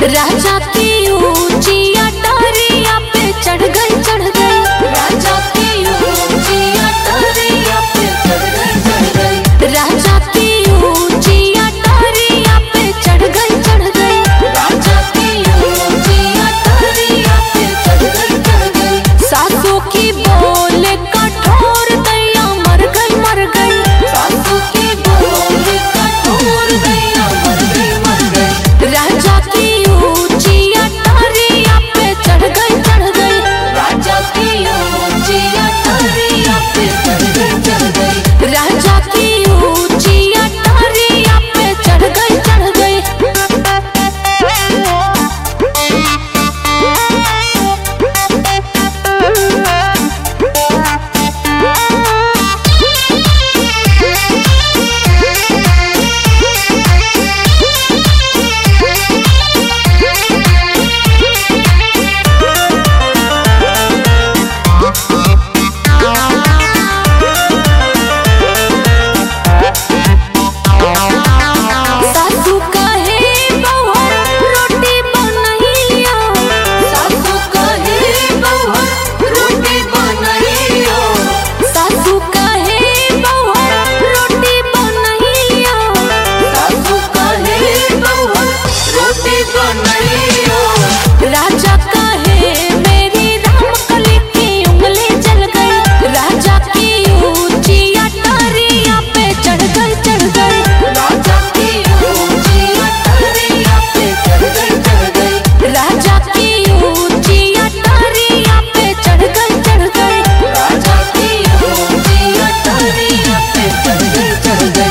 राजा की ऊंची अटारिया पे चढ़ गई राजा की ऊंची अटारिया पे चढ़ गई राजा की ऊंची अटारिया पे चढ़ गई राजा की ऊंची अटारिया पे चढ़ गई सासू की बोले कठोर दैया मर गई सासू की बोले कठोर दैया मर गई राजा की ऊंची अटारिया पे चढ़ गई राजा की ऊंची अटारिया पे चढ़ गई राजा की ऊंची अटारिया पे चढ़ गई सासू कहे बहू रोटी बनइयो सासू कहे बहू रोटी बनइयो सासू कहे बहू रोटी बनइयो सासू कहे बहू रोटी बनइयो राजा कहे मेरी रामकली की उंगली जल गई राजा की ऊंची अटारिया पे चढ़ गई राजा की ऊंची अटारिया पे चढ़ गई राजा की ऊंची अटारिया पे चढ़ गई राजा की ऊंची अटारिया पे चढ़ गई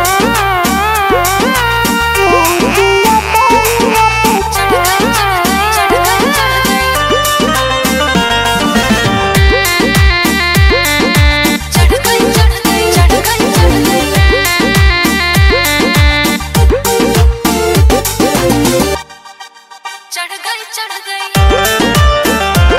चढ़ गई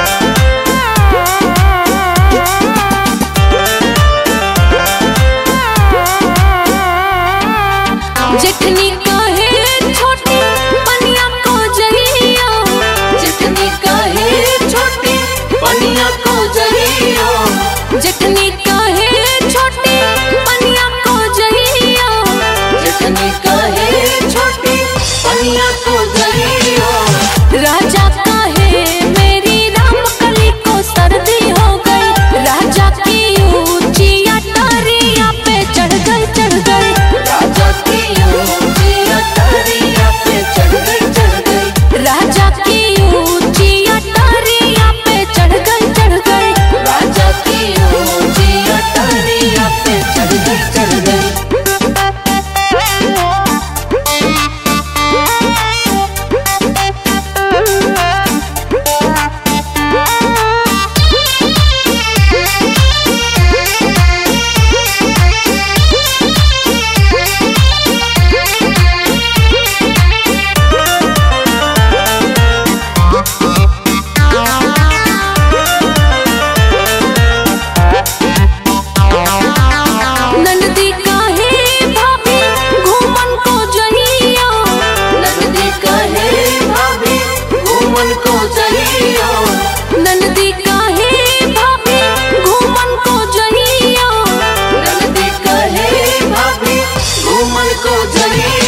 जितनी कहे छोटी पनिया को जइयो जितनी कहे छोटी पनिया को जइयो जितनी कहे छोटी पनिया को जइयो जितनी कहे छोटी पनिया को जइयो राजा कहे मेरी रामकली को सर्दी हो गई राजा की ऊंची अटारिया पे चढ़ गई राजा की ऊंची अटारिया पे चढ़ गई राजा की ऊंची अटारिया पे चढ़ गई राजा की ऊंची अटारिया पे चढ़ गई नंदी कहे भाभी घूमन को जइयो नंदी कहे भाभी घूमन को जइयो नंदी कहे भाभी घूमन को जइयो नंदी कहे भाभी घूमन को जइयो